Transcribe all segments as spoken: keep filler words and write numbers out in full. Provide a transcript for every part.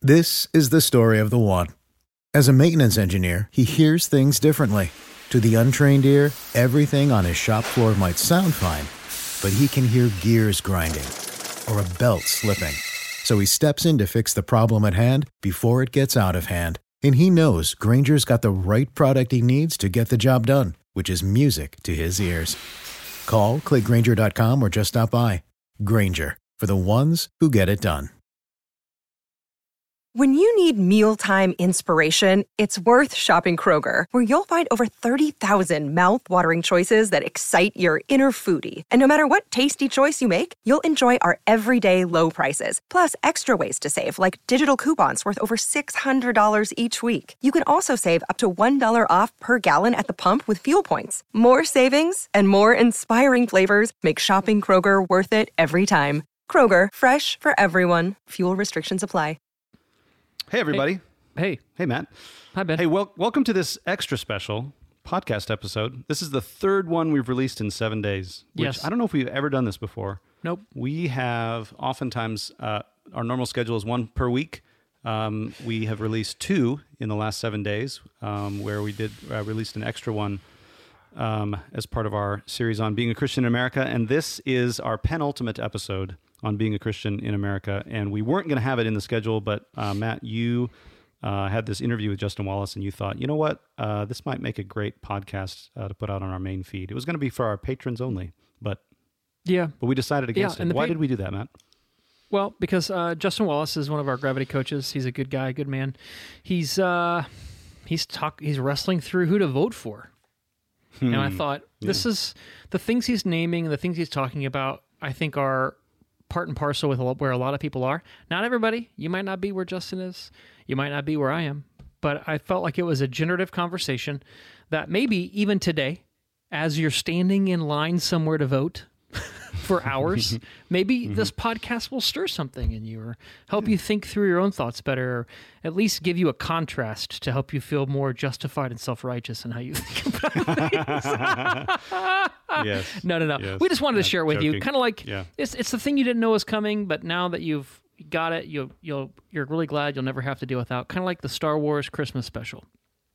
This is the story of the one. As a maintenance engineer, he hears things differently. To the untrained ear, everything on his shop floor might sound fine, but he can hear gears grinding or a belt slipping. So he steps in to fix the problem at hand before it gets out of hand. And he knows Grainger's got the right product he needs to get the job done, which is music to his ears. Call, click Grainger dot com, or just stop by. Grainger, for the ones who get it done. When you need mealtime inspiration, it's worth shopping Kroger, where you'll find over thirty thousand mouth-watering choices that excite your inner foodie. And no matter what tasty choice you make, you'll enjoy our everyday low prices, plus extra ways to save, like digital coupons worth over six hundred dollars each week. You can also save up to one dollar off per gallon at the pump with fuel points. More savings and more inspiring flavors make shopping Kroger worth it every time. Kroger, fresh for everyone. Fuel restrictions apply. Hey, everybody. Hey. Hey, Matt. Hi, Ben. Hey, wel- welcome to this extra special podcast episode. This is the third one we've released in seven days. Which Yes. I don't know if we've ever done this before. Nope. We have oftentimes, uh, our normal schedule is one per week. Um, we have released two in the last seven days, um, where we did uh, released an extra one um, as part of our series on being a Christian in America. And this is our penultimate episode on being a Christian in America. And we weren't going to have it in the schedule, but uh, Matt, you uh, had this interview with Justin Wallace, and you thought, you know what, uh, this might make a great podcast uh, to put out on our main feed. It was going to be for our patrons only, but Yeah. but we decided against Yeah, and it. the Why pa- did we do that, Matt? Well, because uh, Justin Wallace is one of our Gravity coaches. He's a good guy, good man. He's uh, he's talk he's wrestling through who to vote for. And I thought, this is the things he's naming, the things he's talking about, I think are part and parcel with a lot- where a lot of people are. Not everybody. You might not be where Justin is. You might not be where I am. But I felt like it was a generative conversation that maybe even today, as you're standing in line somewhere to vote for hours, maybe this podcast will stir something in you or help you think through your own thoughts better, or at least give you a contrast to help you feel more justified and self-righteous in how you think about things. Yes. No, no, no. Yes. We just wanted to I'm share it with you. joking. Kind of like Yeah. it's it's the thing you didn't know was coming, but now that you've got it, you'll you'll you're really glad you'll never have to deal without. Kind of like the Star Wars Christmas special.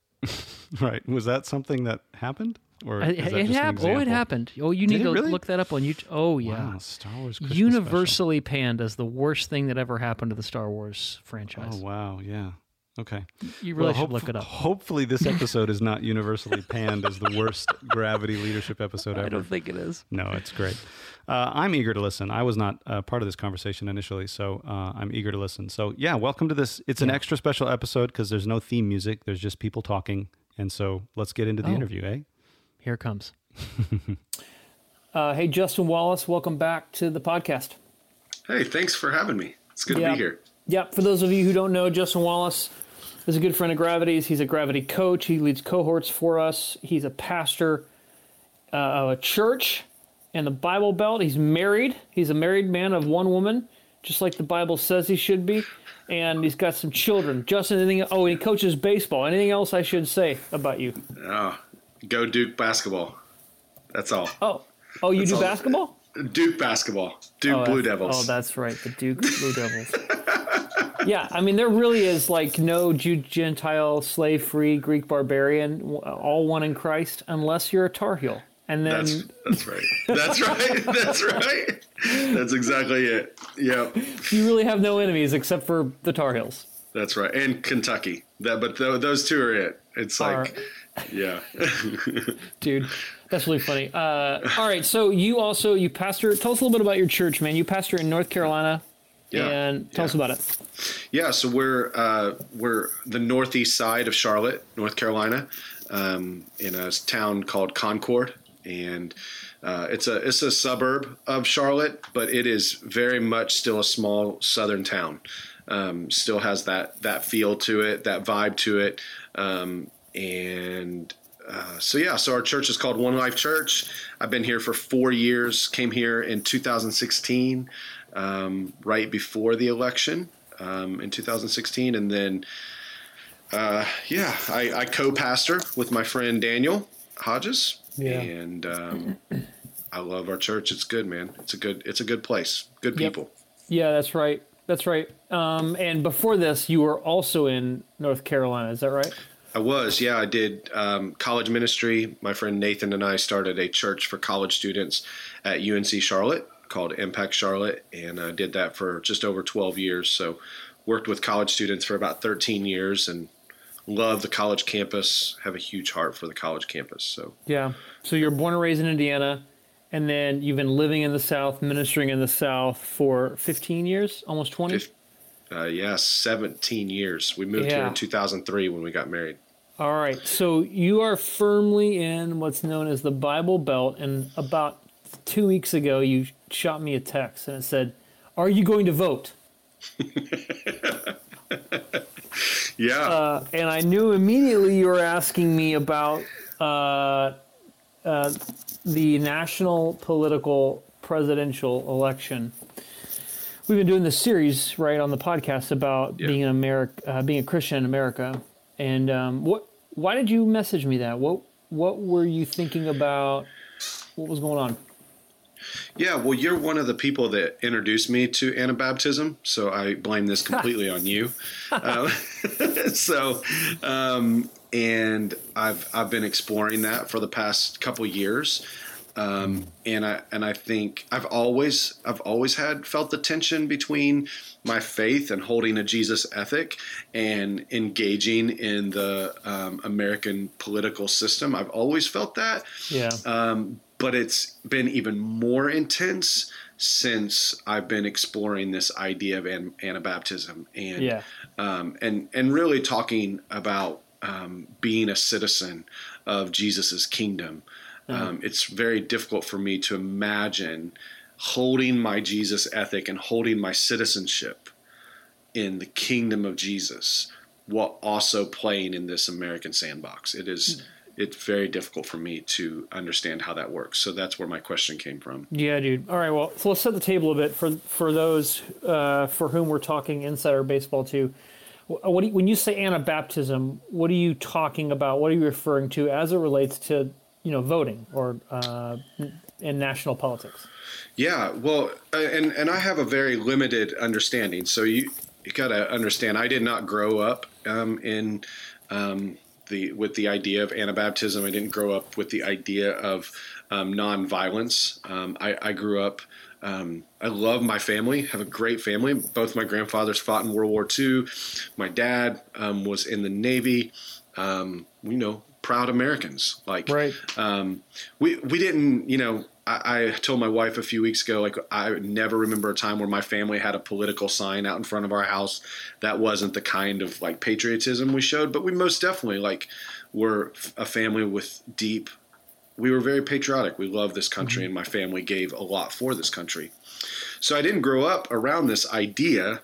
Right. Was that something that happened? Or It, is that it just an happened. Oh, it example? happened. Oh, you Did need it to really? look that up on YouTube. Oh, yeah. Wow, Star Wars Christmas Universally panned as the worst thing that ever happened to the Star Wars franchise. special. Oh, wow. Yeah. Okay. You really Well, should hope- look it up. Hopefully this episode is not universally panned as the worst Gravity leadership episode ever. I don't think it is. No, it's great. Uh, I'm eager to listen. I was not uh, part of this conversation initially, so uh, I'm eager to listen. So yeah, welcome to this. It's an extra special episode because there's no theme music. There's just people talking. And so let's get into the Oh. interview, eh? Here it comes. uh, hey, Justin Wallace, welcome back to the podcast. Hey, thanks for having me. It's good Yeah. to be here. Yeah, for those of you who don't know, Justin Wallace is a good friend of Gravity's. He's a Gravity coach. He leads cohorts for us. He's a pastor uh, of a church in the Bible Belt. He's married. He's a married man of one woman, just like the Bible says he should be. And he's got some children. Justin, anything? Oh, and he coaches baseball. Anything else I should say about you? Oh, go Duke basketball. That's all. Oh, oh, you That's do all. basketball? Duke basketball. Duke Oh, Blue that's- Devils. Oh, that's right, the Duke Blue Devils. Yeah, I mean, there really is like no Jew, Gentile, slave free, Greek barbarian, all one in Christ, unless you're a Tar Heel. And then That's that's right. That's right. That's right. That's exactly it. Yep. you really have no enemies except for the Tar Heels. That's right. And Kentucky. That, but th- those two are it. It's like, yeah. Dude, that's really funny. Uh, all right, so you also, you pastor, tell us a little bit about your church, man. You pastor in North Carolina, Yeah, and tell yeah. us about it. Yeah, so we're uh, we're the northeast side of Charlotte, North Carolina, um, in a town called Concord, and uh, it's a it's a suburb of Charlotte, but it is very much still a small southern town. Um, still has that that feel to it, that vibe to it, um, and uh, so yeah. So our church is called One Life Church. I've been here for four years. Came here in two thousand sixteen. Um, right before the election um, in two thousand sixteen. And then, uh, yeah, I, I co-pastor with my friend Daniel Hodges. Yeah. And um, I love our church. It's good, man. It's a good, it's a good place. Good Yep. people. Yeah, that's right. That's right. Um, and before this, you were also in North Carolina. Is that right? I was, yeah. I did um, college ministry. My friend Nathan and I started a church for college students at U N C Charlotte called Impact Charlotte, and I did that for just over twelve years. So worked with college students for about thirteen years and love the college campus, have a huge heart for the college campus. So yeah. So you're born and raised in Indiana, and then you've been living in the South, ministering in the South for fifteen years, almost twenty? Uh, yeah, seventeen years. We moved yeah. here in two thousand three when we got married. All right. So you are firmly in what's known as the Bible Belt. And about two weeks ago, you shot me a text and it said, "Are you going to vote?" Yeah. Uh, and I knew immediately you were asking me about uh, uh, the national political presidential election. We've been doing this series, right, on the podcast about yeah. being an Ameri- uh, being a Christian in America. And um, what? Why did you message me that? What What were you thinking about? What was going on? Yeah, well, you're one of the people that introduced me to Anabaptism, so I blame this completely on you. Uh, so, um, and I've I've been exploring that for the past couple years. Um, and I and I think I've always I've always had felt the tension between my faith and holding a Jesus ethic and engaging in the um, American political system. I've always felt that. Yeah. Um, but it's been even more intense since I've been exploring this idea of an, Anabaptism and yeah. um, and and really talking about um, being a citizen of Jesus's kingdom. Um, it's very difficult for me to imagine holding my Jesus ethic and holding my citizenship in the kingdom of Jesus while also playing in this American sandbox. It is, it's very difficult for me to understand how that works. So that's where my question came from. Yeah, dude. All right, well, so let's set the table a bit for for those uh, for whom we're talking insider baseball to. What do you, when you say Anabaptism, what are you talking about? What are you referring to as it relates to, you know, voting or uh, in national politics? Yeah, well, and and I have a very limited understanding. So you you got to understand, I did not grow up um, in um, the with the idea of Anabaptism. I didn't grow up with the idea of um, nonviolence. Um, I, I grew up. Um, I love my family. Have a great family. Both my grandfathers fought in World War Two. My dad um, was in the Navy. Um, you know. Proud Americans. Like, right. um, we, we didn't, you know, I, I told my wife a few weeks ago, like, I never remember a time where my family had a political sign out in front of our house. That wasn't the kind of like patriotism we showed, but we most definitely like were a family with deep, we were very patriotic. We love this country, mm-hmm. and my family gave a lot for this country. So I didn't grow up around this idea.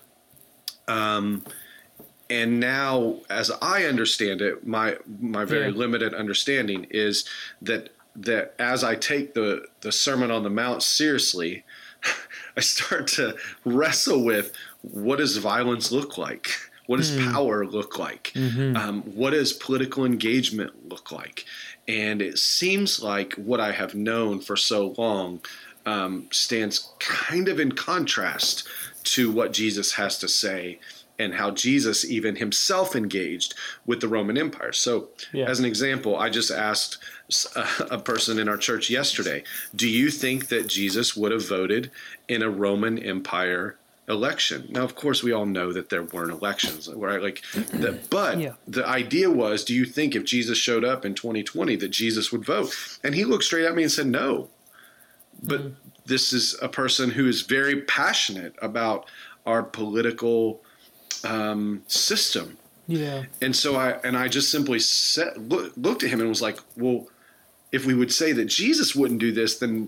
Um, And now, as I understand it, my my very yeah. limited understanding is that that as I take the, the Sermon on the Mount seriously, I start to wrestle with, what does violence look like? What does mm. power look like? Mm-hmm. Um, what does political engagement look like? And it seems like what I have known for so long um, stands kind of in contrast to what Jesus has to say, and how Jesus even himself engaged with the Roman Empire. So yeah. as an example, I just asked a, a person in our church yesterday, do you think that Jesus would have voted in a Roman Empire election? Now, of course, we all know that there weren't elections, right? Like, the, but yeah. the idea was, do you think if Jesus showed up in twenty twenty that Jesus would vote? And he looked straight at me and said, no. But mm-hmm. this is a person who is very passionate about our political Um, system. Yeah. And so I and I just simply said, look, looked at him and was like, well, if we would say that Jesus wouldn't do this, then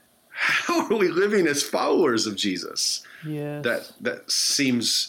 how are we living as followers of Jesus? Yeah. That that seems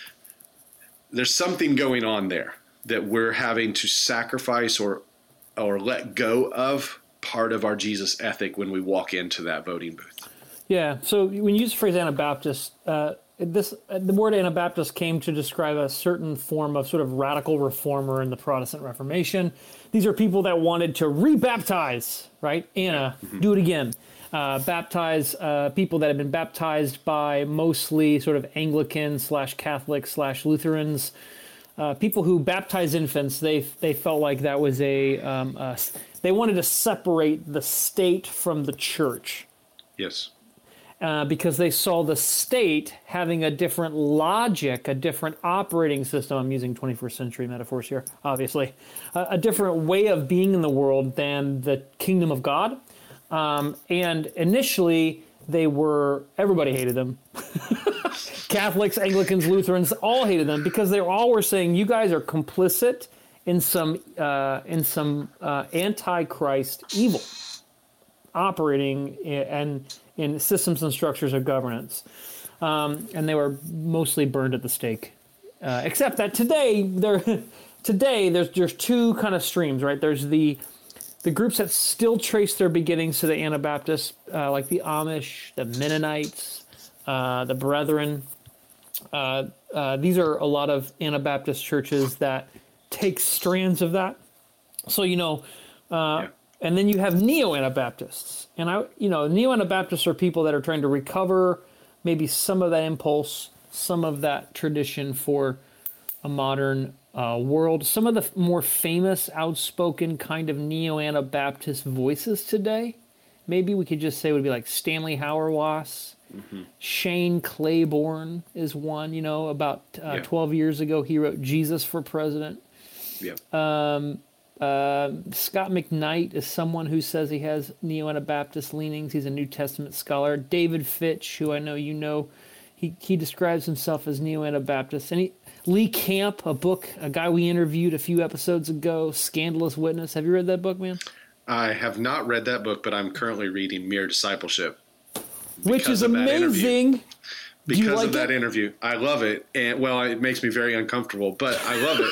there's something going on there that we're having to sacrifice or or let go of part of our Jesus ethic when we walk into that voting booth. Yeah. So when you use the phrase Anabaptist, uh, This the word Anabaptist came to describe a certain form of sort of radical reformer in the Protestant Reformation. These are people that wanted to rebaptize, right? Anna, mm-hmm. do it again. uh, baptize uh, people that have been baptized by mostly sort of Anglican slash Catholic slash Lutherans. Uh, people who baptize infants, they they felt like that was a, um, a, they wanted to separate the state from the church. Yes. Uh, because they saw the state having a different logic, a different operating system. I'm using twenty-first century metaphors here, obviously. Uh, a different way of being in the world than the kingdom of God. Um, and initially, they were, everybody hated them. Catholics, Anglicans, Lutherans, all hated them because they all were saying, you guys are complicit in some uh, in some uh, antichrist evil operating in, and in systems and structures of governance. Um, and they were mostly burned at the stake. Uh, except that today, there, today there's there's two kind of streams, right? There's the the groups that still trace their beginnings to the Anabaptists, uh, like the Amish, the Mennonites, uh, the Brethren. Uh, uh, these are a lot of Anabaptist churches that take strands of that. So, you know, uh, yeah. And then you have neo-Anabaptists. And, I, you know, neo-Anabaptists are people that are trying to recover maybe some of that impulse, some of that tradition for a modern uh, world. Some of the more famous, outspoken kind of neo-Anabaptist voices today, maybe we could just say would be like Stanley Hauerwas. Mm-hmm. Shane Claiborne is one, you know, about uh, yeah. twelve years ago, he wrote Jesus for President. Yeah. Um, uh, Scott McKnight is someone who says he has neo-Anabaptist leanings. He's a New Testament scholar. David Fitch, who I know you know, he, he describes himself as neo-Anabaptist. And he, Lee Camp, a book, a guy we interviewed a few episodes ago, Scandalous Witness. Have you read that book, man? I have not read that book, but I'm currently reading Mere Discipleship. Which is amazing. Because like of that it? interview. I love it. And well, it makes me very uncomfortable, but I love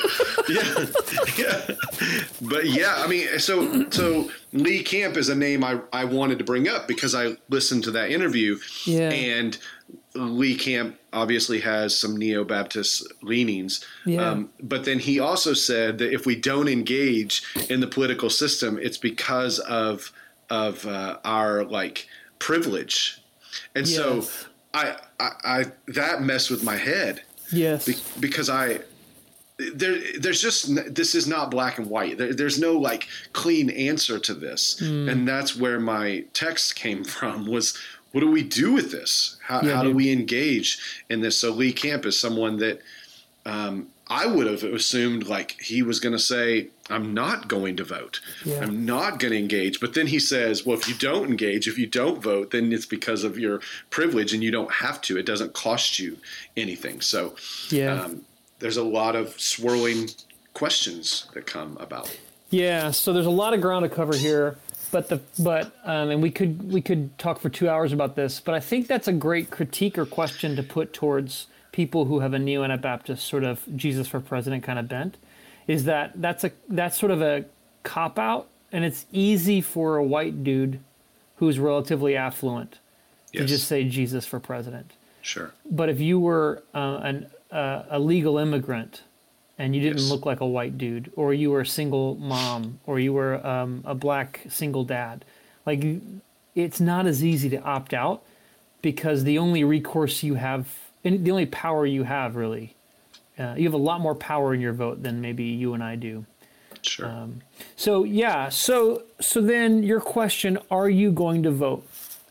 it. yeah. yeah. But yeah, I mean, so so Lee Camp is a name I, I wanted to bring up because I listened to that interview. Yeah. And Lee Camp obviously has some neo-Baptist leanings. Yeah. Um, but then he also said that if we don't engage in the political system, it's because of of uh, our like privilege. And yes. so I, I, I, that messed with my head. Yes. Be, because I, there, there's just, this is not black and white. There, there's no like clean answer to this. Mm. And that's where my text came from was, what do we do with this? How, yeah, how do we engage in this? So Lee Camp is someone that, um, I would have assumed like he was going to say, I'm not going to vote. Yeah. I'm not going to engage. But then he says, well, if you don't engage, if you don't vote, then it's because of your privilege and you don't have to. It doesn't cost you anything. So yeah. um, there's a lot of swirling questions that come about. Yeah. So there's a lot of ground to cover here. But the but um, and we could we could talk for two hours about this. But I think that's a great critique or question to put towards people who have a neo-Anabaptist sort of Jesus for president kind of bent, is that that's a that's sort of a cop-out, and it's easy for a white dude who's relatively affluent yes. to just say Jesus for president. Sure. But if you were uh, an, uh, a legal immigrant and you didn't yes. look like a white dude, or you were a single mom, or you were um, a black single dad, like it's not as easy to opt out because the only recourse you have And the only power you have, really, uh, you have a lot more power in your vote than maybe you and I do. Sure. Um, so yeah. So so then your question: are you going to vote?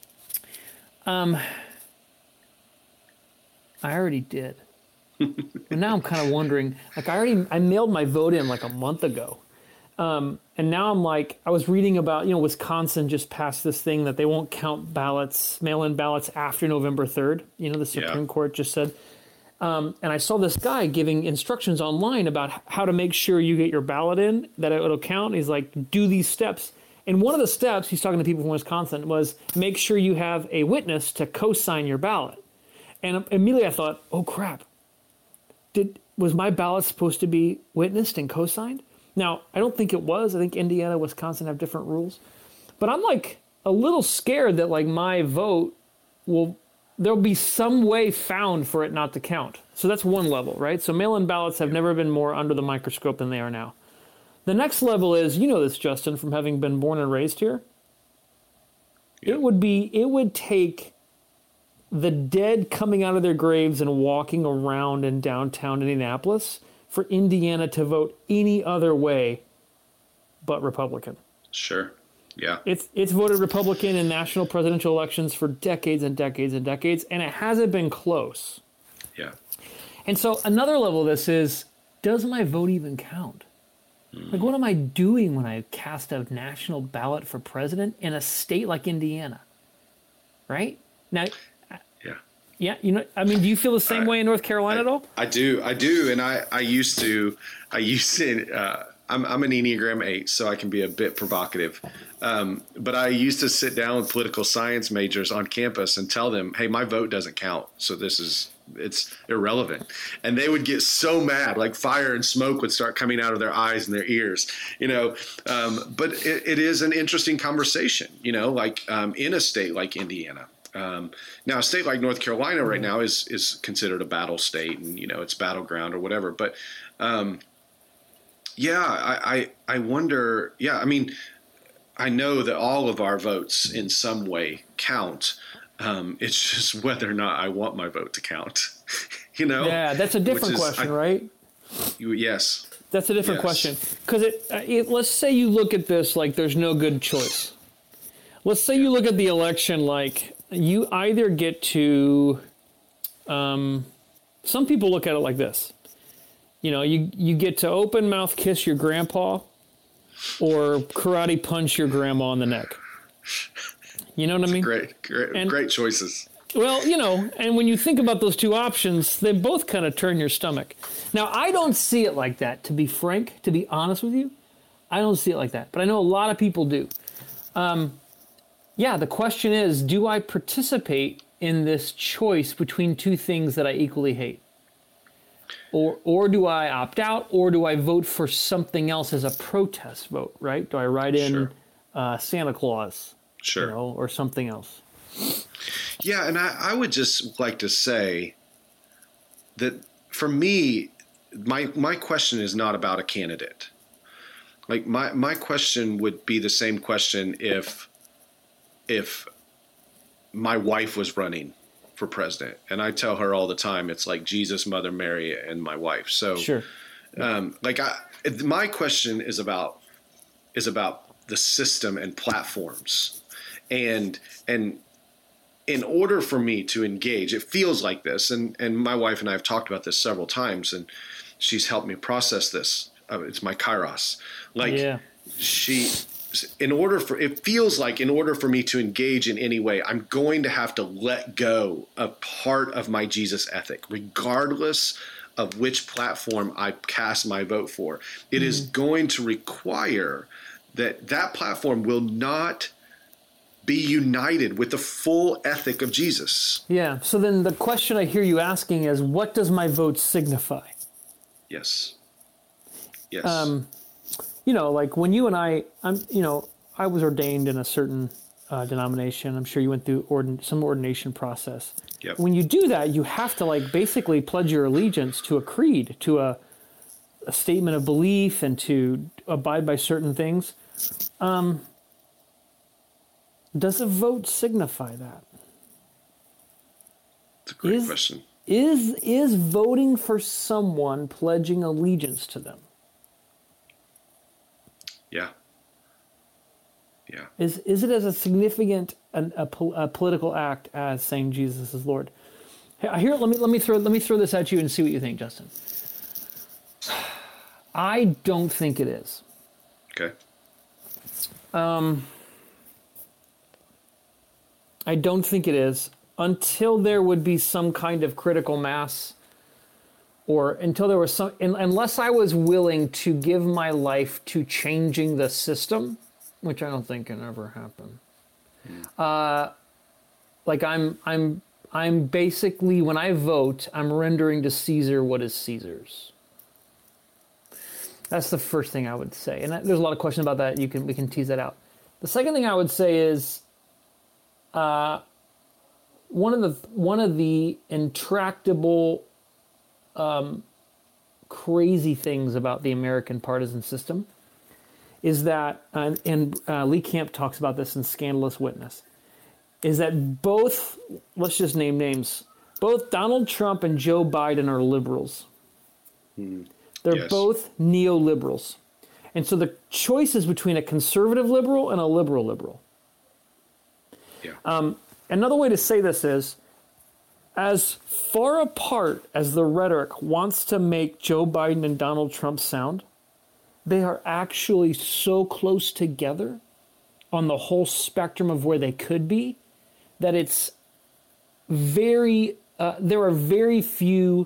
Um, I already did, and now I'm kind of wondering. Like I already, I mailed my vote in like a month ago, um, and now I'm like, I was reading about, you know, Wisconsin just passed this thing that they won't count ballots, mail-in ballots after November third. You know, the Supreme yeah. Court just said. Um, and I saw this guy giving instructions online about how to make sure you get your ballot in, that it'll count. He's like, do these steps. And one of the steps, he's talking to people from Wisconsin, was make sure you have a witness to co-sign your ballot. And immediately I thought, oh, crap. Did was my ballot supposed to be witnessed and co-signed? Now, I don't think it was. I think Indiana, Wisconsin have different rules. But I'm like a little scared that like my vote will, there'll be some way found for it not to count. So that's one level, right? So mail-in ballots have never been more under the microscope than they are now. The next level is, you know this, Justin, from having been born and raised here. Yeah. It would be, it would take the dead coming out of their graves and walking around in downtown Indianapolis for Indiana to vote any other way but Republican. Sure. Yeah. It's it's voted Republican in national presidential elections for decades and decades and decades, and it hasn't been close. Yeah. And so another level of this is, does my vote even count? Mm. Like, what am I doing when I cast a national ballot for president in a state like Indiana? Right? Now, Yeah. yeah, you know, I mean, do you feel the same I, way in North Carolina I, at all? I do. I do. And I, I used to, I used to, uh, I'm, I'm an Enneagram eight, so I can be a bit provocative. Um, but I used to sit down with political science majors on campus and tell them, hey, my vote doesn't count. So this is, it's irrelevant. And they would get so mad, like fire and smoke would start coming out of their eyes and their ears, you know. Um, but it, it is an interesting conversation, you know, like um, in a state like Indiana. Um, now, a state like North Carolina right now is is considered a battle state, and, you know, it's battleground or whatever. But um, yeah, I, I I wonder. Yeah, I mean, I know that all of our votes in some way count. Um, it's just whether or not I want my vote to count. You know? Yeah, that's a different is, question, I, right? You, yes. That's a different Yes. question. Because it, uh, it, let's say you look at this like there's no good choice. Let's say you look at the election like you either get to, um, some people look at it like this. You know, you, you get to open mouth kiss your grandpa or karate punch your grandma in the neck. You know what I mean? Great, great, And- great choices. Well, you know, and when you think about those two options, they both kind of turn your stomach. Now, I don't see it like that, to be frank, to be honest with you. I don't see it like that, but I know a lot of people do. Um, yeah, the question is, do I participate in this choice between two things that I equally hate? Or or do I opt out, or do I vote for something else as a protest vote, right? Do I write in Sure. uh, Santa Claus, Sure. you know, or something else? Yeah, and I, I would just like to say that for me, my my question is not about a candidate. Like my, my question would be the same question if if my wife was running for president, and I tell her all the time, it's like Jesus, Mother Mary, and my wife. So, Sure. um, like I, my question is about is about the system and platforms, and and. In order for me to engage, it feels like this, and, and my wife and I have talked about this several times, and she's helped me process this. Uh, it's my kairos. Like Yeah. she, in order for, it feels like in order for me to engage in any way, I'm going to have to let go of part of my Jesus ethic, regardless of which platform I cast my vote for. It is going to require that that platform will not be united with the full ethic of Jesus. Yeah. So then the question I hear you asking is, what does my vote signify? Yes. Yes. Um, you know, like when you and I, I'm, you know, I was ordained in a certain uh, denomination. I'm sure you went through ordin- some ordination process. Yep. When you do that, you have to like basically pledge your allegiance to a creed, to a, a statement of belief, and to abide by certain things. Um, Does a vote signify that? It's a great is- question. Is is voting for someone pledging allegiance to them? Yeah. Yeah. Is is it as a significant an, a, pol- a political act as saying Jesus is Lord? Hey, Here, let me let me throw let me throw this at you and see what you think, Justin. I don't think it is. Okay. I don't think it is until there would be some kind of critical mass, or until there was some, un- unless I was willing to give my life to changing the system, which I don't think can ever happen. Uh, like I'm, I'm, I'm basically, when I vote, I'm rendering to Caesar what is Caesar's. That's the first thing I would say, and there's a lot of questions about that. You can we can tease that out. The second thing I would say is, uh, one of the one of the intractable, um, crazy things about the American partisan system is that, uh, and uh, Lee Camp talks about this in Scandalous Witness, is that both, let's just name names, both Donald Trump and Joe Biden are liberals. Mm. They're Yes. both neoliberals. And so the choice is between a conservative liberal and a liberal liberal. Yeah. Um, another way to say this is, as far apart as the rhetoric wants to make Joe Biden and Donald Trump sound, they are actually so close together on the whole spectrum of where they could be that it's very, uh, there are very few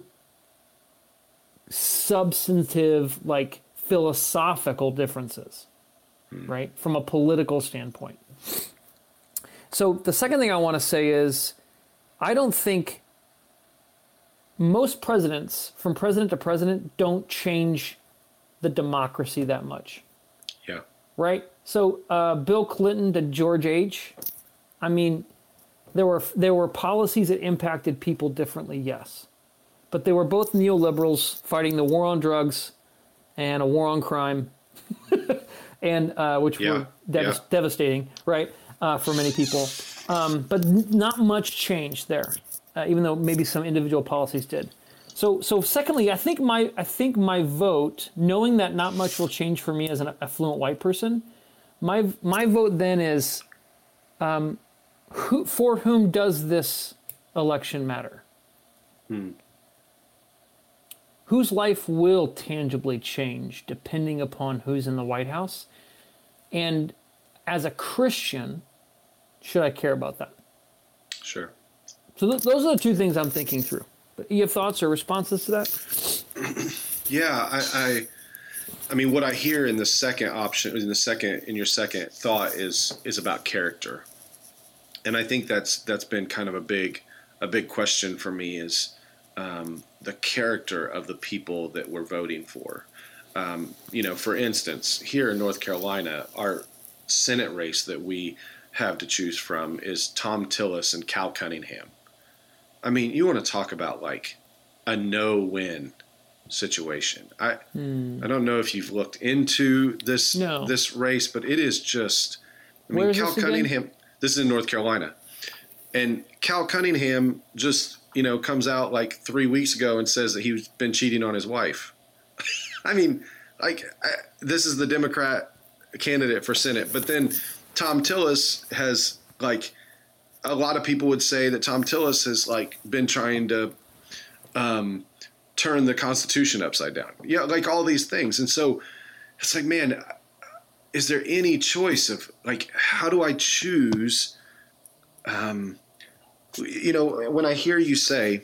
substantive, like philosophical differences, hmm. right? From a political standpoint. So the second thing I want to say is, I don't think most presidents, from president to president, don't change the democracy that much. Yeah. Right? So uh, Bill Clinton to George H., I mean, there were there were policies that impacted people differently, yes. But they were both neoliberals fighting the war on drugs and a war on crime, and uh, which yeah. were dev- yeah. devastating, right, uh, for many people. Um, but n- not much changed there, uh, even though maybe some individual policies did. So, so secondly, I think my I think my vote, knowing that not much will change for me as an affluent white person, my my vote then is, um, who for whom does this election matter? Hmm. Whose life will tangibly change depending upon who's in the White House? And as a Christian, should I care about that? Sure. So th- those are the two things I'm thinking through. But you have thoughts or responses to that? Yeah, I, I, I mean, what I hear in the second option, in the second, in your second thought, is is about character, and I think that's that's been kind of a big, a big question for me is um, the character of the people that we're voting for. Um, you know, for instance, here in North Carolina, our Senate race that we have to choose from is Thom Tillis and Cal Cunningham. I mean, you want to talk about like a no-win situation. I Hmm. I don't know if you've looked into this No. this race, but it is just. I Where mean, is Cal this again? Cunningham. This is in North Carolina, and Cal Cunningham just you know comes out like three weeks ago and says that he's been cheating on his wife. I mean, like I, this is the Democrat candidate for Senate, but then Thom Tillis has like. A lot of people would say that Thom Tillis has like been trying to um, turn the Constitution upside down. Yeah, like all these things. And so it's like, man, is there any choice of like, how do I choose? Um, you know, when I hear you say,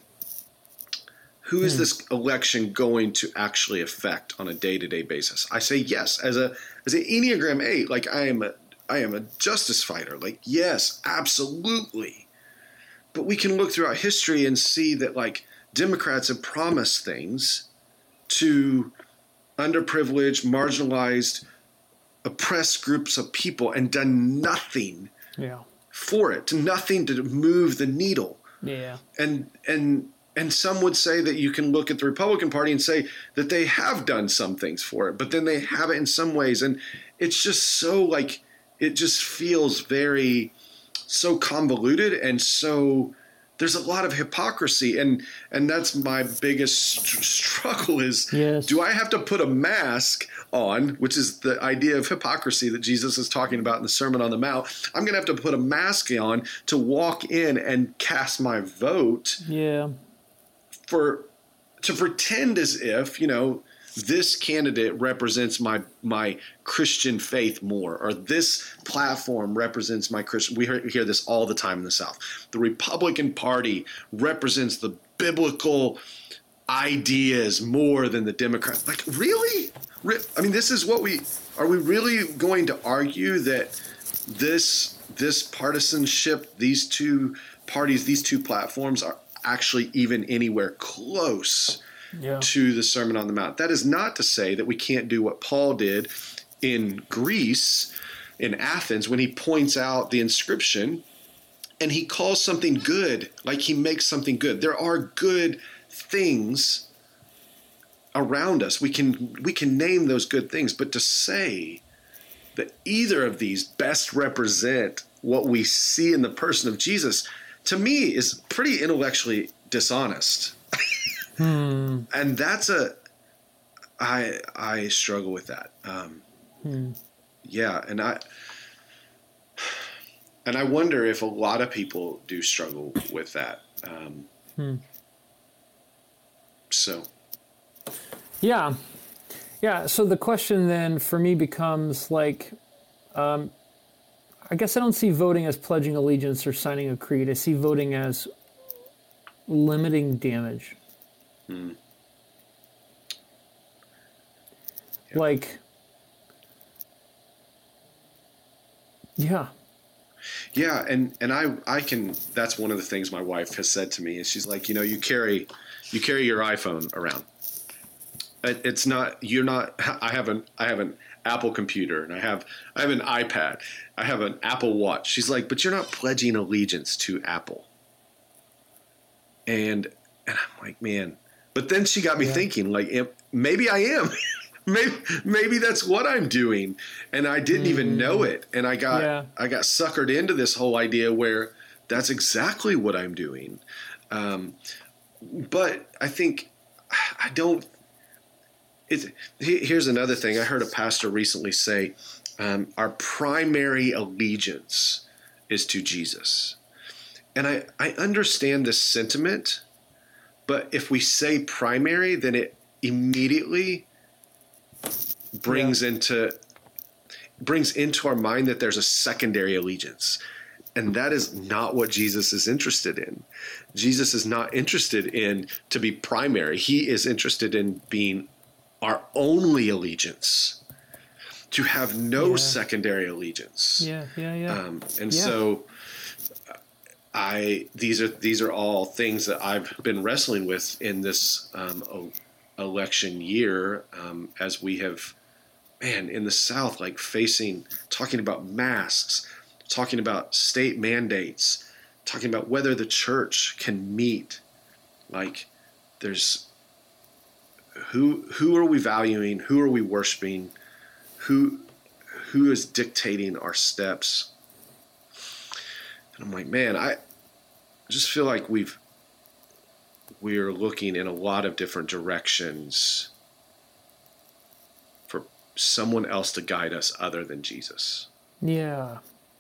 who is Hmm. this election going to actually affect on a day-to-day basis? I say yes. As a as an Enneagram eight, like I am a I am a justice fighter. Like, yes, absolutely. But we can look throughout history and see that like Democrats have promised things to underprivileged, marginalized, oppressed groups of people and done nothing Yeah. for it, nothing to move the needle. Yeah. And and and some would say that you can look at the Republican Party and say that they have done some things for it, but then they haven't in some ways. And it's just so like, it just feels very, so convoluted and so there's a lot of hypocrisy. And, and that's my biggest st- struggle is, Yes. do I have to put a mask on, which is the idea of hypocrisy that Jesus is talking about in the Sermon on the Mount. I'm going to have to put a mask on to walk in and cast my vote Yeah. for, to pretend as if, you know, this candidate represents my my Christian faith more, or this platform represents my Christian. We hear, we hear this all the time in the South. The Republican Party represents the biblical ideas more than the Democrat. Like, really? Re- I mean, this is what we are. We really going to argue that this this partisanship, these two parties, these two platforms are actually even anywhere close Yeah. to the Sermon on the Mount? That is not to say that we can't do what Paul did in Greece, in Athens, when he points out the inscription and he calls something good, like he makes something good. There are good things around us. We can we can name those good things, but to say that either of these best represent what we see in the person of Jesus, to me, is pretty intellectually dishonest. Hmm. And that's a, I, I struggle with that. Um, Hmm. yeah. And I, and I wonder if a lot of people do struggle with that. Um, Hmm. So. Yeah. Yeah. So the question then for me becomes like, um, I guess I don't see voting as pledging allegiance or signing a creed. I see voting as limiting damage. Hmm. Like, yeah. Yeah, and, and I I can. That's one of the things my wife has said to me. Is she's like, you know, you carry you carry your iPhone around. It, it's not you're not. I have an I have an Apple computer and I have I have an iPad. I have an Apple Watch. She's like, but you're not pledging allegiance to Apple. And and I'm like, man. But then she got me Yeah. thinking, like, if, maybe I am. maybe maybe that's what I'm doing, and I didn't mm. even know it. And I got Yeah. I got suckered into this whole idea where that's exactly what I'm doing. Um, but I think I don't. It's, here's another thing. I heard a pastor recently say, um, our primary allegiance is to Jesus. And I, I understand this sentiment, but if we say primary, then it immediately brings yeah. into brings into our mind that there's a secondary allegiance. And that is not what Jesus is interested in. Jesus is not interested in to be primary. He is interested in being our only allegiance, to have no yeah. secondary allegiance. Yeah, yeah, yeah. Um, and yeah. so I these are these are all things that I've been wrestling with in this um, election year, um, as we have, man, in the South, like facing, talking about masks, talking about state mandates, talking about whether the church can meet. Like, there's who who are we valuing? Who are we worshiping? Who who is dictating our steps? And I'm like, man, I just feel like we've we're looking in a lot of different directions for someone else to guide us other than Jesus. Yeah.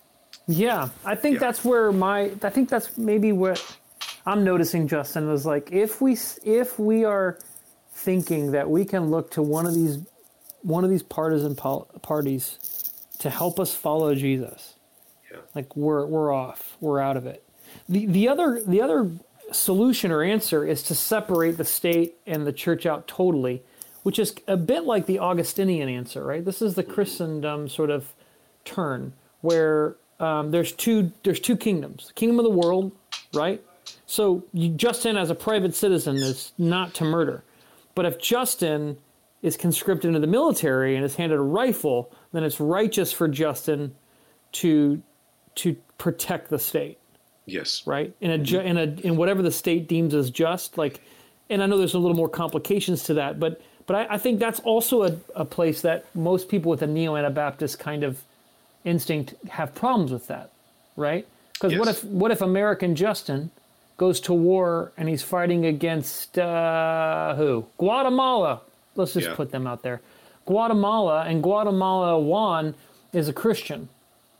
Yeah. I think Yeah. that's where my, I think that's maybe what I'm noticing, Justin, was like, if we, if we are thinking that we can look to one of these, one of these partisan pol- parties to help us follow Jesus, Yeah. like we're, we're off, we're out of it. The, the other, the other solution or answer is to separate the state and the church out totally, which is a bit like the Augustinian answer, right? This is the Christendom sort of turn where um, there's two there's two kingdoms, the kingdom of the world, right? So you, Justin as a private citizen is not to murder, but if Justin is conscripted into the military and is handed a rifle, then it's righteous for Justin to to protect the state. Yes. Right. In a ju- in a in whatever the state deems as just, like, and I know there's a little more complications to that, but but I, I think that's also a, a place that most people with a neo-Anabaptist kind of instinct have problems with that, right? Because Yes. what if what if American Justin goes to war and he's fighting against uh, who? Guatemala. Let's just Yeah. put them out there. Guatemala, and Guatemala Juan is a Christian.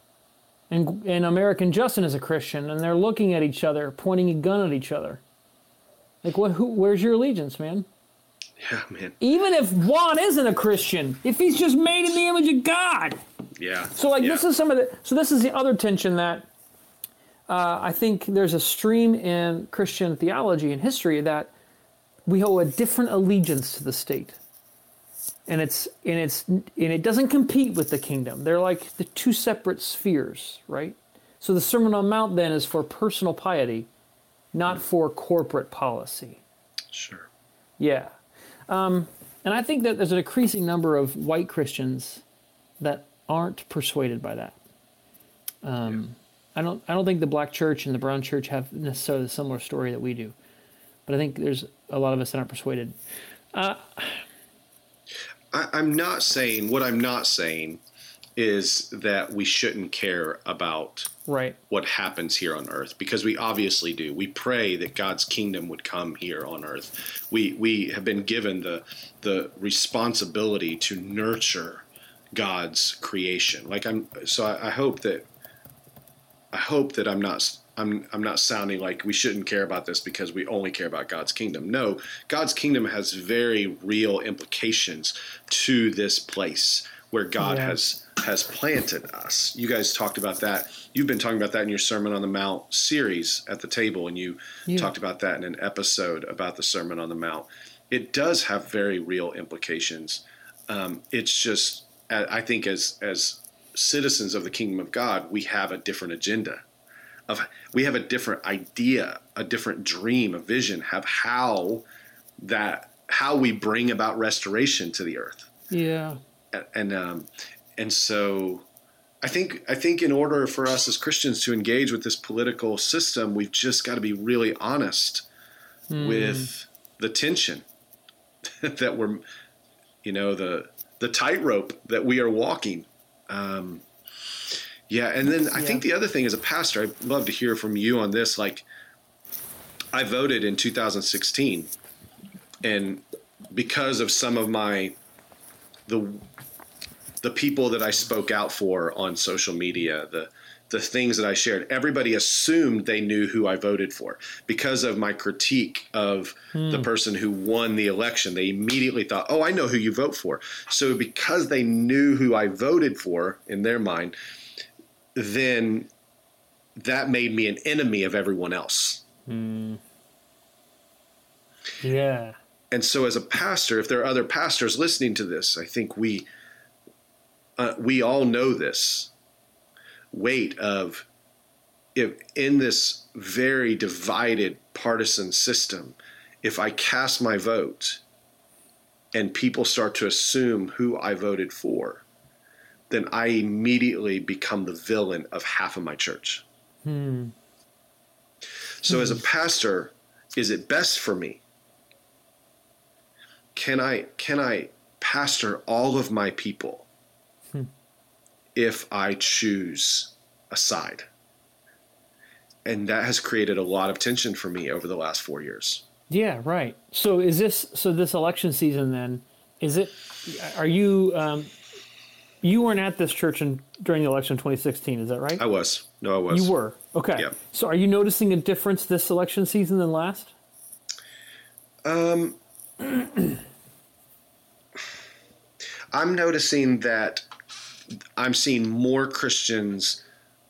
And, and American Justin is a Christian, and they're looking at each other, pointing a gun at each other. Like, what? Who? Where's your allegiance, man? Yeah, man. Even if Juan isn't a Christian, if he's just made in the image of God. Yeah. So, like, yeah. this is some of the. So, this is the other tension that uh, I think there's a stream in Christian theology and history that we owe a different allegiance to the state. And it's and it's and it doesn't compete with the kingdom. They're like the two separate spheres, right? So the Sermon on the Mount then is for personal piety, not for corporate policy. Sure. Yeah, um, and I think that there's an increasing number of white Christians that aren't persuaded by that. Um, yeah. I don't. I don't think the black church and the brown church have necessarily a similar story that we do, but I think there's a lot of us that aren't persuaded. Uh, I, I'm not saying, what I'm not saying is that we shouldn't care about right. what happens here on earth, because we obviously do. We pray that God's kingdom would come here on earth. We we have been given the the responsibility to nurture God's creation. Like I'm so I, I hope that I hope that I'm not I'm I'm not sounding like we shouldn't care about this because we only care about God's kingdom. No, God's kingdom has very real implications to this place where God yeah. has has planted us. You guys talked about that. You've been talking about that in your Sermon on the Mount series at the table, and you yeah. talked about that in an episode about the Sermon on the Mount. It does have very real implications. Um, it's just, I think, as as citizens of the kingdom of God, we have a different agenda. Of we have a different idea, a different dream, a vision of how that how we bring about restoration to the earth. Yeah. And um, and so I think I think in order for us as Christians to engage with this political system, we've just got to be really honest mm. with the tension that we're, you know, the the tightrope that we are walking. Um, yeah, and then I yeah. think the other thing as a pastor, I'd love to hear from you on this. Like, I voted in two thousand sixteen, and because of some of my the the people that I spoke out for on social media, the the things that I shared, everybody assumed they knew who I voted for because of my critique of hmm. the person who won the election. They immediately thought, oh, I know who you vote for. So because they knew who I voted for in their mind, then that made me an enemy of everyone else. Hmm. Yeah. And so as a pastor, if there are other pastors listening to this, I think we uh, we all know this weight of, if in this very divided partisan system, if I cast my vote and people start to assume who I voted for, then I immediately become the villain of half of my church. Hmm. So hmm. as a pastor, is it best for me? Can I can I pastor all of my people hmm. if I choose a side? And that has created a lot of tension for me over the last four years. Yeah, right. So is this so this election season then, is it are you um, you weren't at this church in, during the election in twenty sixteen, is that right? I was. No, I was. You were. Okay. Yeah. So are you noticing a difference this election season than last? Um I'm noticing that I'm seeing more Christians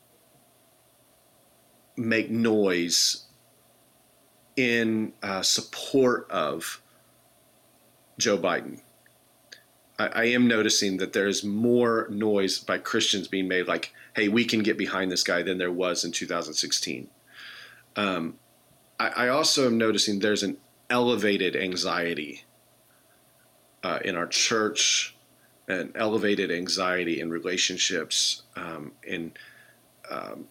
make noise in uh, support of Joe Biden. I, I am noticing that there's more noise by Christians being made like, hey, we can get behind this guy than there was in two thousand sixteen. Um, I, I also am noticing there's an elevated anxiety uh, in our church, an elevated anxiety in relationships, um, in um,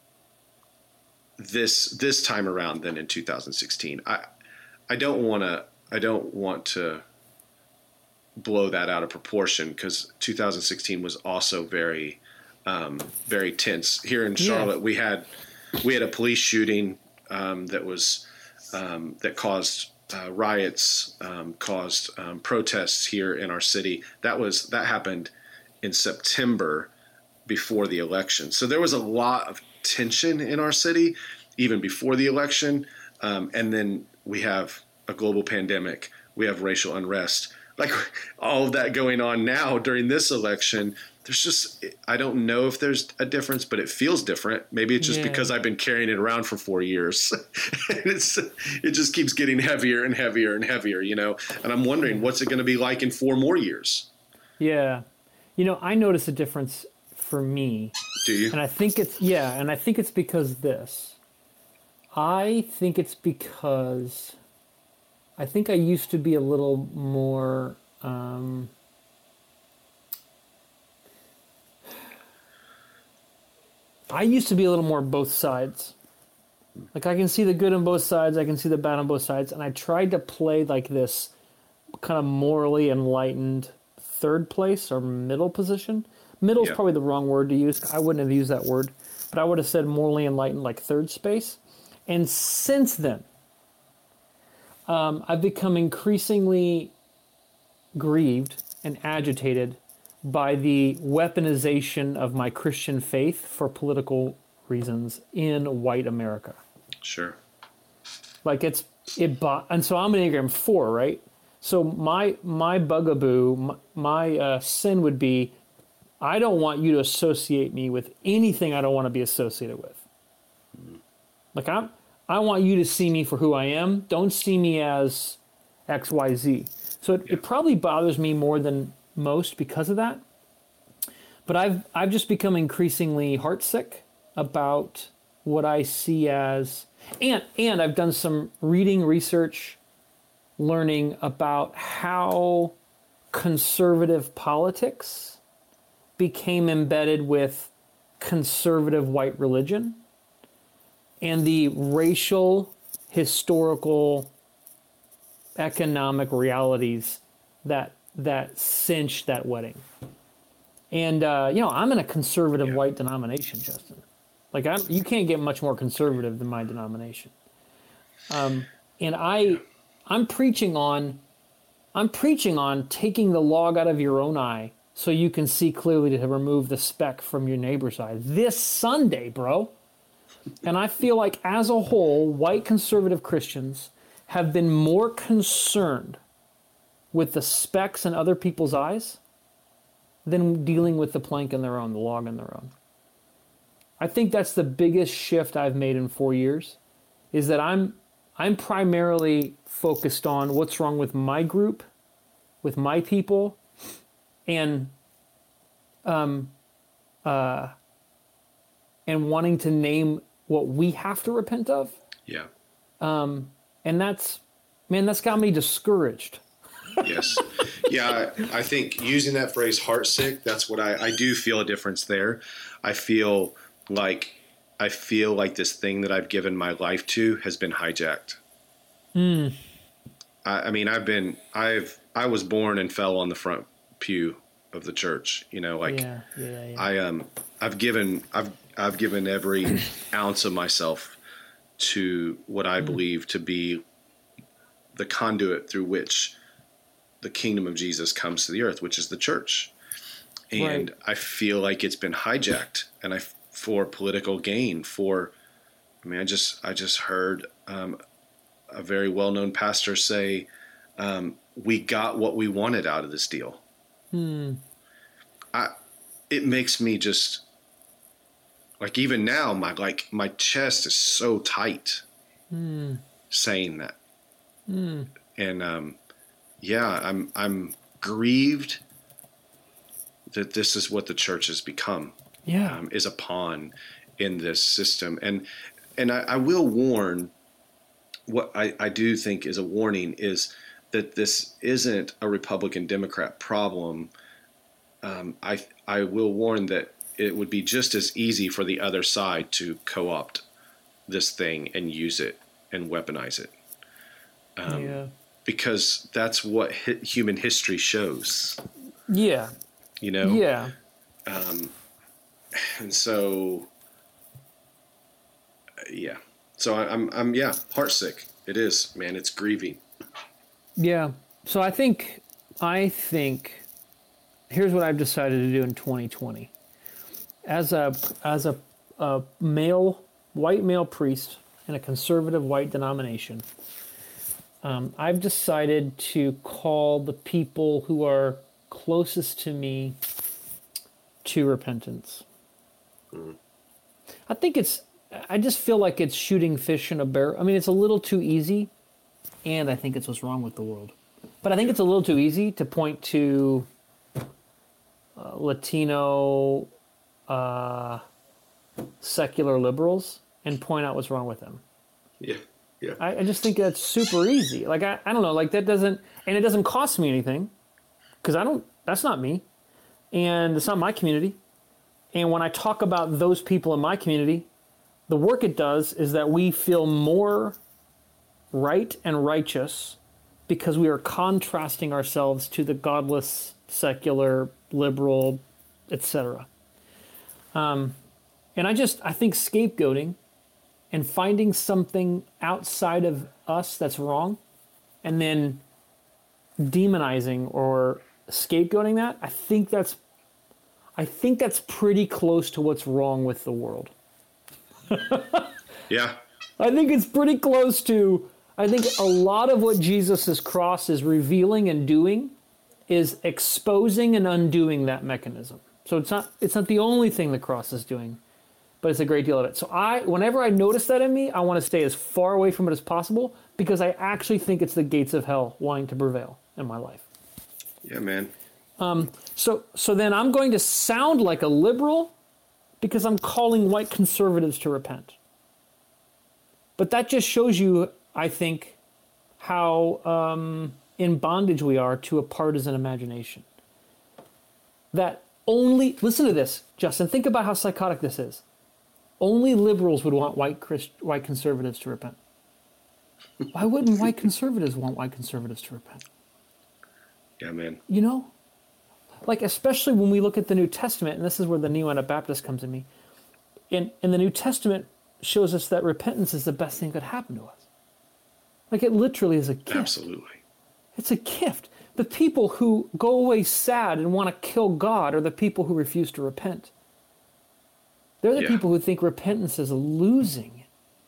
this this time around than in two thousand sixteen. I I don't want to I don't want to blow that out of proportion, because two thousand sixteen was also very um, very tense. Here in Charlotte, yeah. we had we had a police shooting um, that was um, that caused Uh, riots, um, caused um, protests here in our city. That was that happened in September before the election. So there was a lot of tension in our city even before the election. Um, and then we have a global pandemic. We have racial unrest. Like all of that going on now during this election. There's just, I don't know if there's a difference, but it feels different. Maybe it's just yeah. because I've been carrying it around for four years. it's, it just keeps getting heavier and heavier and heavier, you know? And I'm wondering, what's it going to be like in four more years? Yeah. You know, I notice a difference for me. Do you? And I think it's, yeah, and I think it's because this. I think it's because I think I used to be a little more, um, I used to be a little more both sides. Like I can see the good on both sides, I can see the bad on both sides, and I tried to play like this kind of morally enlightened third place or middle position. Middle is Yeah. probably the wrong word to use. I wouldn't have used that word, but I would have said morally enlightened, like third space. And since then, um, I've become increasingly grieved and agitated by the weaponization of my Christian faith for political reasons in white America. Sure. Like it's it, bo- and so I'm an Enneagram four, right? So my my bugaboo, my, my uh, sin would be, I don't want you to associate me with anything I don't want to be associated with. Like I'm, I want you to see me for who I am. Don't see me as X, Y, Z. So it, it probably bothers me more than most because of that. But I've I've just become increasingly heartsick about what I see as, and and I've done some reading, research, learning about how conservative politics became embedded with conservative white religion and the racial, historical, economic realities that that cinched that wedding. And uh, you know, I'm in a conservative Yeah. white denomination, Justin. Like I'm, you can't get much more conservative than my denomination. Um, and I, I'm preaching on, I'm preaching on taking the log out of your own eye so you can see clearly to remove the speck from your neighbor's eye. This Sunday, bro. And I feel like as a whole, white conservative Christians have been more concerned with the specks in other people's eyes than dealing with the plank in their own, the log in their own. I think that's the biggest shift I've made in four years, is that I'm I'm primarily focused on what's wrong with my group, with my people, and um, uh, and wanting to name what we have to repent of. Yeah. Um, and that's, man, that's got me discouraged. Yes. Yeah, I, I think using that phrase heartsick, that's what I, I do feel a difference there. I feel like I feel like this thing that I've given my life to has been hijacked. Mm. I, I mean, I've been I've I was born and fell on the front pew of the church. You know, like yeah, yeah, yeah. I um I've given I've I've given every ounce of myself to what I mm. believe to be the conduit through which the kingdom of Jesus comes to the earth, which is the church. And right. I feel like it's been hijacked, and I for political gain. For, I mean, I just I just heard um, a very well-known pastor say, um, "We got what we wanted out of this deal." Hmm. I it makes me just like, even now, my like my chest is so tight hmm. saying that, hmm. and um, yeah, I'm I'm grieved that this is what the church has become. Yeah, um, is a pawn in this system. And and I, I will warn, what I, I do think is a warning is that this isn't a Republican Democrat problem. Um, I I will warn that it would be just as easy for the other side to co-opt this thing and use it and weaponize it. Um, yeah. Because that's what hi- human history shows. Yeah. You know? Yeah. Um, and so, yeah. So I, I'm, I'm, yeah, heartsick. It is, man. It's grieving. Yeah. So I think, I think, here's what I've decided to do in twenty twenty. As a, as a, a male, white male priest in a conservative white denomination, um, I've decided to call the people who are closest to me to repentance. Mm. I think it's, I just feel like it's shooting fish in a barrel. I mean, it's a little too easy, and I think it's what's wrong with the world. But I think it's a little too easy to point to uh, Latino uh, secular liberals and point out what's wrong with them. Yeah, yeah. I, I just think that's super easy. Like, I, I don't know, like that doesn't, and it doesn't cost me anything, because I don't, that's not me, and it's not my community. And when I talk about those people in my community, the work it does is that we feel more right and righteous because we are contrasting ourselves to the godless, secular, liberal, et cetera. Um, and I just, I think scapegoating and finding something outside of us that's wrong and then demonizing or scapegoating that, I think that's, I think that's pretty close to what's wrong with the world. Yeah. I think it's pretty close to, I think a lot of what Jesus' cross is revealing and doing is exposing and undoing that mechanism. So it's not, it's not the only thing the cross is doing, but it's a great deal of it. So I, whenever I notice that in me, I want to stay as far away from it as possible because I actually think it's the gates of hell wanting to prevail in my life. Yeah, man. Um, so, so then I'm going to sound like a liberal because I'm calling white conservatives to repent. But that just shows you, I think, how um, in bondage we are to a partisan imagination. That only, listen to this, Justin, think about how psychotic this is. Only liberals would want white Christ, white conservatives to repent. Why wouldn't white conservatives want white conservatives to repent? Yeah, man. You know? Like, especially when we look at the New Testament, and this is where the Neo Anabaptist comes in me. In, in the New Testament shows us that repentance is the best thing that could happen to us. Like, it literally is a gift. Absolutely. It's a gift. The people who go away sad and want to kill God are the people who refuse to repent. They're the Yeah. people who think repentance is losing,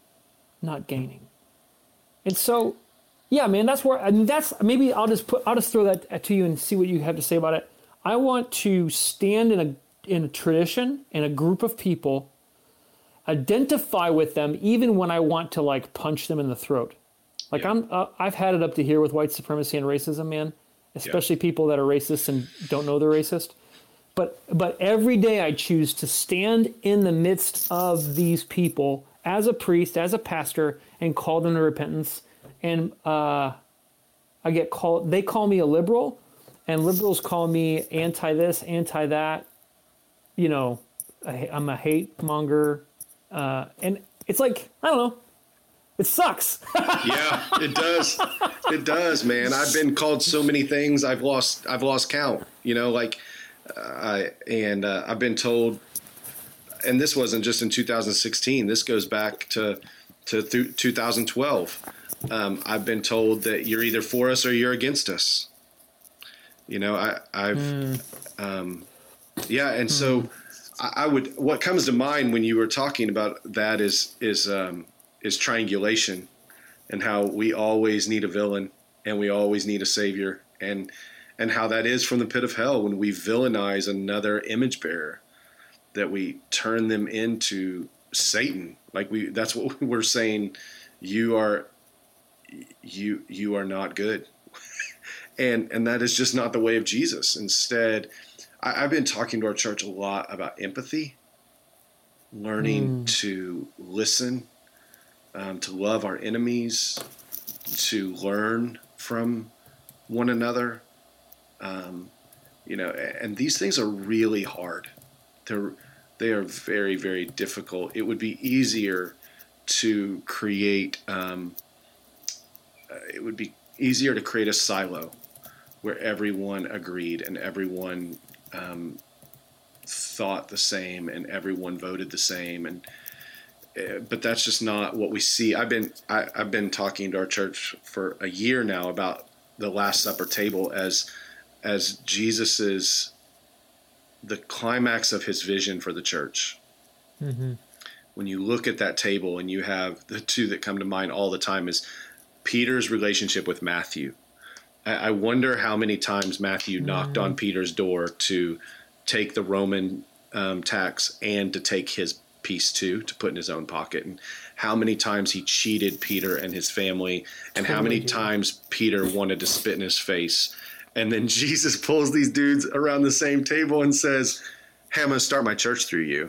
not gaining. And so, yeah, man, that's where, I mean, that's, maybe I'll just put, I'll just throw that to you and see what you have to say about it. I want to stand in a, in a tradition, in a group of people, identify with them even when I want to like punch them in the throat. Like Yeah. I'm, uh, I've had it up to here with white supremacy and racism, man, especially yeah. people that are racist and don't know they're racist. But, but every day I choose to stand in the midst of these people as a priest, as a pastor, and call them to repentance. And uh, I get called, they call me a liberal, and liberals call me anti this, anti that. You know, I, I'm a hate monger. Uh, and it's like, I don't know, it sucks. Yeah, it does. It does, man. I've been called so many things. I've lost, I've lost count, you know, like, uh, I, and uh, I've been told, and this wasn't just in two thousand sixteen, this goes back to, to th- two thousand twelve. Um, I've been told that you're either for us or you're against us. You know, I, I've, mm. um, yeah. And mm. so I, I would, what comes to mind when you were talking about that is, is, um, is triangulation and how we always need a villain and we always need a savior, and, and how that is from the pit of hell when we villainize another image bearer, that we turn them into Satan. Like we, that's what we're saying. You are, you, you are not good. And and that is just not the way of Jesus. Instead, I, I've been talking to our church a lot about empathy, learning mm. to listen, um, to love our enemies, to learn from one another. Um, you know, and these things are really hard. They're they are very, very difficult. It would be easier to create. Um, uh, it would be easier to create a silo where everyone agreed and everyone um, thought the same and everyone voted the same, and uh, but that's just not what we see. I've been I, I've been talking to our church for a year now about the Last Supper table as as Jesus's the climax of his vision for the church. Mm-hmm. When you look at that table, and you have the two that come to mind all the time is Peter's relationship with Matthew. I wonder how many times Matthew knocked mm. on Peter's door to take the Roman um, tax and to take his piece too, to put in his own pocket. And how many times he cheated Peter and his family, and how many times Peter wanted to spit in his face. And then Jesus pulls these dudes around the same table and says, hey, I'm going to start my church through you.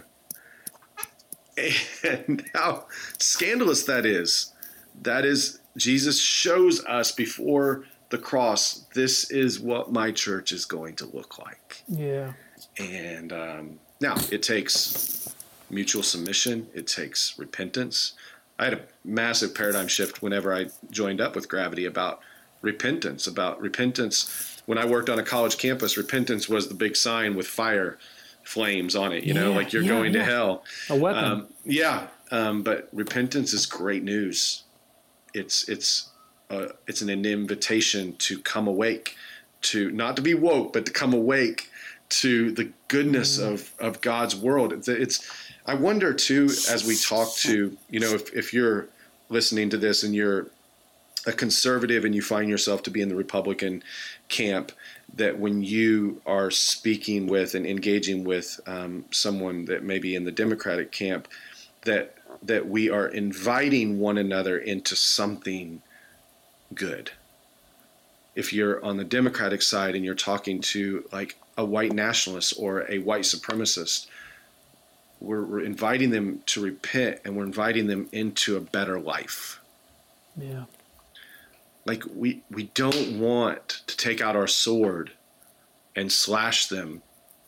And how scandalous that is. That is, Jesus shows us before the cross, this is what my church is going to look like. Yeah. And um, now it takes mutual submission. It takes repentance. I had a massive paradigm shift whenever I joined up with Gravity about repentance, about repentance. When I worked on a college campus, repentance was the big sign with fire flames on it, you know, Yeah, like you're yeah, going yeah. to hell. A weapon. Um, yeah. Um, but repentance is great news. It's, it's, uh, it's an invitation to come awake, to not to be woke, but to come awake to the goodness mm. of, of God's world. It's, it's, I wonder too, as we talk to, you know, if, if you're listening to this and you're a conservative and you find yourself to be in the Republican camp, that when you are speaking with and engaging with um, someone that may be in the Democratic camp, that that we are inviting one another into something good. If you're on the Democratic side and you're talking to like a white nationalist or a white supremacist, we're, we're inviting them to repent, and we're inviting them into a better life. Yeah. Like we, we don't want to take out our sword and slash them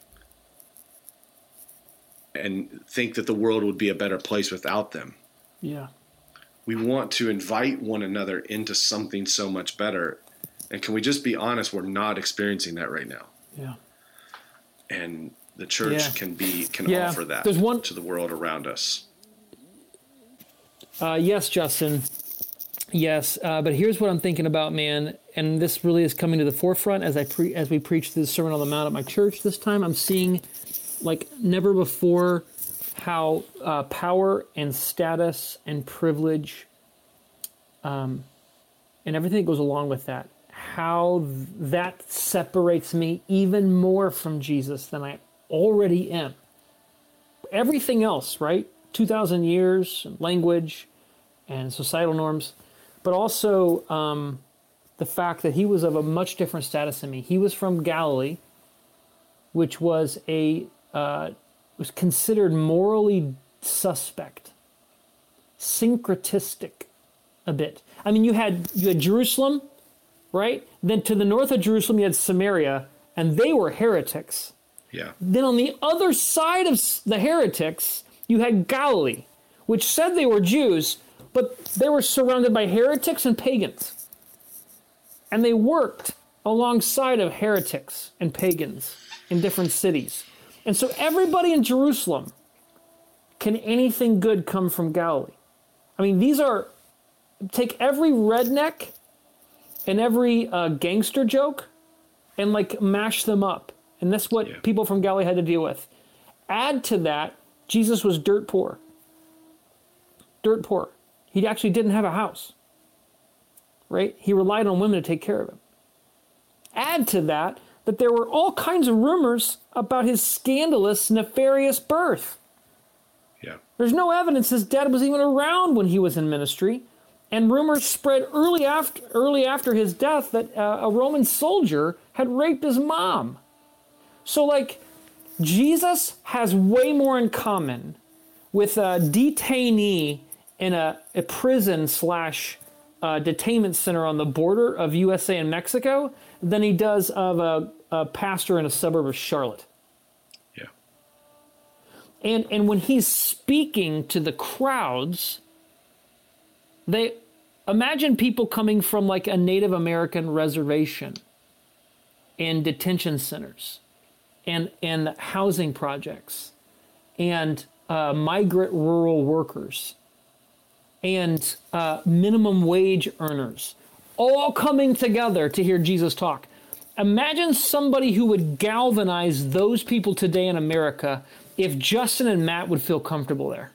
and think that the world would be a better place without them. Yeah. We want to invite one another into something so much better. And can we just be honest? We're not experiencing that right now. Yeah. And the church Yeah. can be, can Yeah. offer that There's one- to the world around us. Uh, yes, Justin. Yes, uh, but here's what I'm thinking about, man, and this really is coming to the forefront as I pre- as we preach this Sermon on the Mount at my church this time. I'm seeing, like never before, how uh, power and status and privilege, um, and everything that goes along with that, how th- that separates me even more from Jesus than I already am. Everything else, right? two thousand years, and language, and societal norms. But also um, the fact that he was of a much different status than me. He was from Galilee, which was a uh, was considered morally suspect, syncretistic, a bit. I mean, you had you had Jerusalem, right? Then to the north of Jerusalem, you had Samaria, and they were heretics. Yeah. Then on the other side of the heretics, you had Galilee, which said they were Jews, but they were surrounded by heretics and pagans. And they worked alongside of heretics and pagans in different cities. And so everybody in Jerusalem, can anything good come from Galilee? I mean, these are, take every redneck and every uh, gangster joke and like mash them up. And that's what Yeah. people from Galilee had to deal with. Add to that, Jesus was dirt poor. Dirt poor. He actually didn't have a house, right? He relied on women to take care of him. Add to that, that there were all kinds of rumors about his scandalous, nefarious birth. Yeah. There's no evidence his dad was even around when he was in ministry. And rumors spread early after, early after his death that uh, a Roman soldier had raped his mom. So, like, Jesus has way more in common with a detainee in a, a prison slash uh, detainment center on the border of U S A and Mexico than he does of a, a pastor in a suburb of Charlotte. Yeah. And and when he's speaking to the crowds, they imagine people coming from like a Native American reservation and detention centers and, and housing projects and uh, migrant rural workers and uh, minimum wage earners, all coming together to hear Jesus talk. Imagine somebody who would galvanize those people today in America if Justin and Matt would feel comfortable there.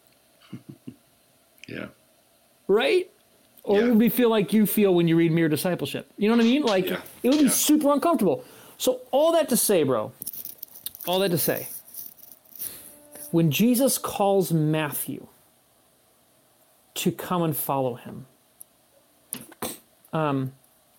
Yeah. Right? Or Yeah. would we feel like you feel when you read Mere Discipleship? You know what I mean? Like, Yeah. it would be Yeah. super uncomfortable. So all that to say, bro, all that to say, when Jesus calls Matthew to come and follow him, um,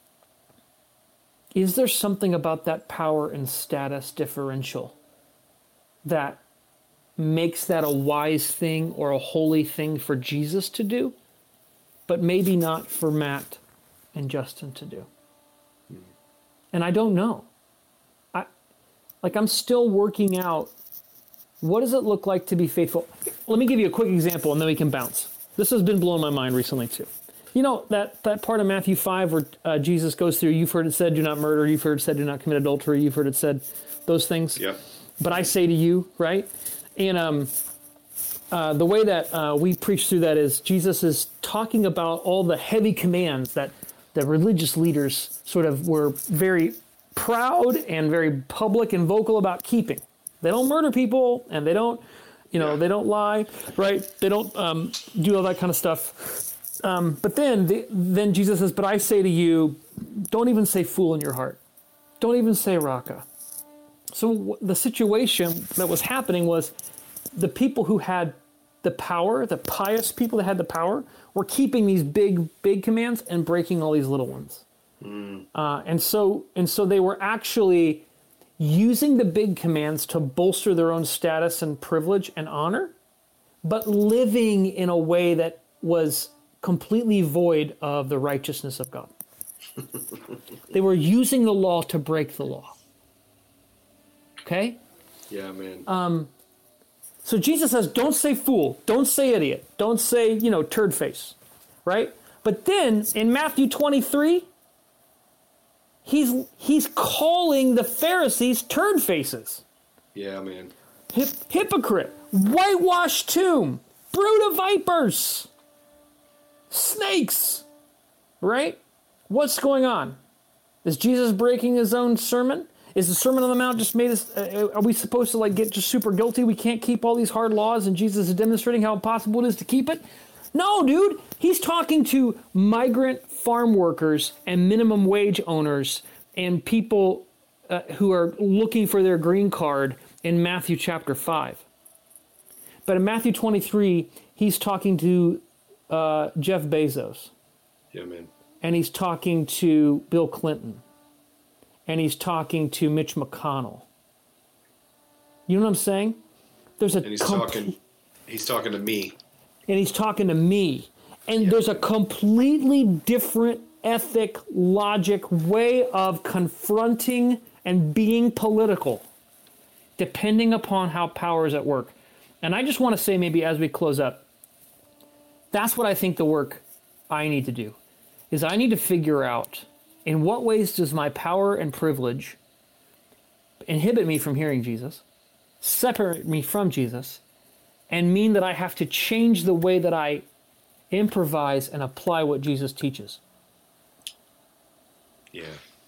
is there something about that power and status differential that makes that a wise thing or a holy thing for Jesus to do, but maybe not for Matt and Justin to do? And I don't know. I like I'm still working out, what does it look like to be faithful? Let me give you a quick example and then we can bounce. This has been blowing my mind recently too. You know, that, that part of Matthew five where uh, Jesus goes through, you've heard it said, do not murder, you've heard it said, do not commit adultery, you've heard it said, those things. Yeah. but I say to you, right? And um, uh, the way that uh, we preach through that is Jesus is talking about all the heavy commands that the religious leaders sort of were very proud and very public and vocal about keeping. They don't murder people, and they don't, you know, they don't lie, right? They don't um, do all that kind of stuff. Um, but then, the, then Jesus says, but I say to you, don't even say fool in your heart. Don't even say raka. So w- the situation that was happening was the people who had the power, the pious people that had the power, were keeping these big, big commands and breaking all these little ones. Mm. Uh, and so, and so they were actually using the big commands to bolster their own status and privilege and honor, but living in a way that was completely void of the righteousness of God. They were using the law to break the law. Okay? Yeah, man. Um, so Jesus says, don't say fool, don't say idiot, don't say, you know, turd face, right? But then in Matthew twenty-three, he's he's calling the Pharisees turd faces. Yeah, man. Hip, hypocrite, whitewashed tomb, brood of vipers, snakes, right? What's going on? Is Jesus breaking his own sermon? Is the Sermon on the Mount just made us, uh, are we supposed to like get just super guilty? We can't keep all these hard laws and Jesus is demonstrating how impossible it is to keep it? No, dude. He's talking to migrant farm workers and minimum wage owners and people uh, who are looking for their green card in Matthew chapter five. But in Matthew twenty-three, he's talking to uh, Jeff Bezos. Yeah, man. And he's talking to Bill Clinton. And he's talking to Mitch McConnell. You know what I'm saying? There's a and he's com- talking. He's talking to me. And he's talking to me. And Yeah. there's a completely different ethic, logic, way of confronting and being political, depending upon how power is at work. And I just want to say, maybe as we close up, that's what I think the work I need to do is I need to figure out in what ways does my power and privilege inhibit me from hearing Jesus, separate me from Jesus, and mean that I have to change the way that I improvise and apply what Jesus teaches. Yeah.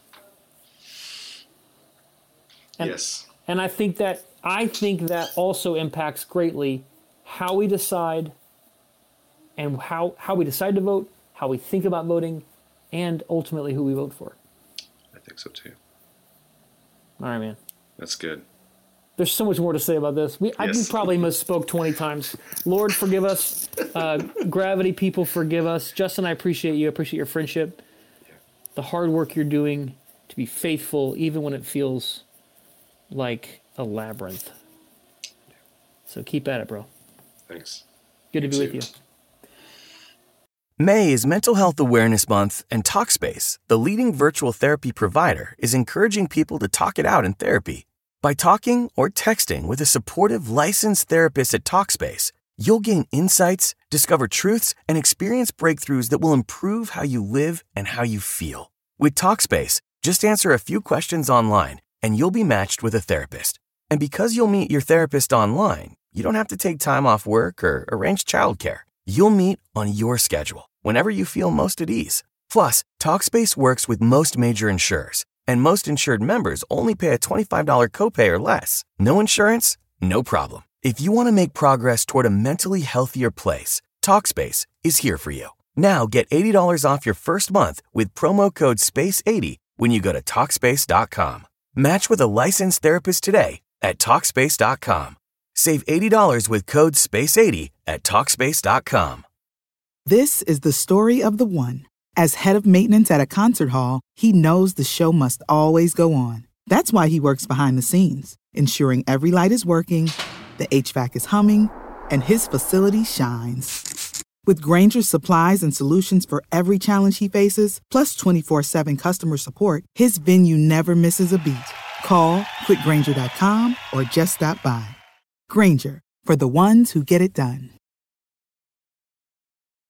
And, yes. And I think that I think that also impacts greatly how we decide and how, how we decide to vote, how we think about voting, and ultimately who we vote for. I think so too. All right, man. That's good. There's so much more to say about this. We, Yes. I probably misspoke twenty times. Lord, forgive us. Uh, Gravity people, forgive us. Justin, I appreciate you. I appreciate your friendship. Yeah. The hard work you're doing to be faithful, even when it feels like a labyrinth. So keep at it, bro. Thanks. Good to You be too. with you. May is Mental Health Awareness Month, and Talkspace, the leading virtual therapy provider, is encouraging people to talk it out in therapy. By talking or texting with a supportive, licensed therapist at Talkspace, you'll gain insights, discover truths, and experience breakthroughs that will improve how you live and how you feel. With Talkspace, just answer a few questions online, and you'll be matched with a therapist. And because you'll meet your therapist online, you don't have to take time off work or arrange childcare. You'll meet on your schedule, whenever you feel most at ease. Plus, Talkspace works with most major insurers, and most insured members only pay a twenty-five dollars copay or less. No insurance? No problem. If you want to make progress toward a mentally healthier place, Talkspace is here for you. Now get eighty dollars off your first month with promo code space eighty when you go to Talkspace dot com. Match with a licensed therapist today at Talkspace dot com. Save eighty dollars with code space eighty at Talkspace dot com. This is the story of the one. As head of maintenance at a concert hall, he knows the show must always go on. That's why he works behind the scenes, ensuring every light is working, the H V A C is humming, and his facility shines. With Grainger's supplies and solutions for every challenge he faces, plus twenty-four seven customer support, his venue never misses a beat. Call quick grainger dot com or just stop by. Grainger, for the ones who get it done.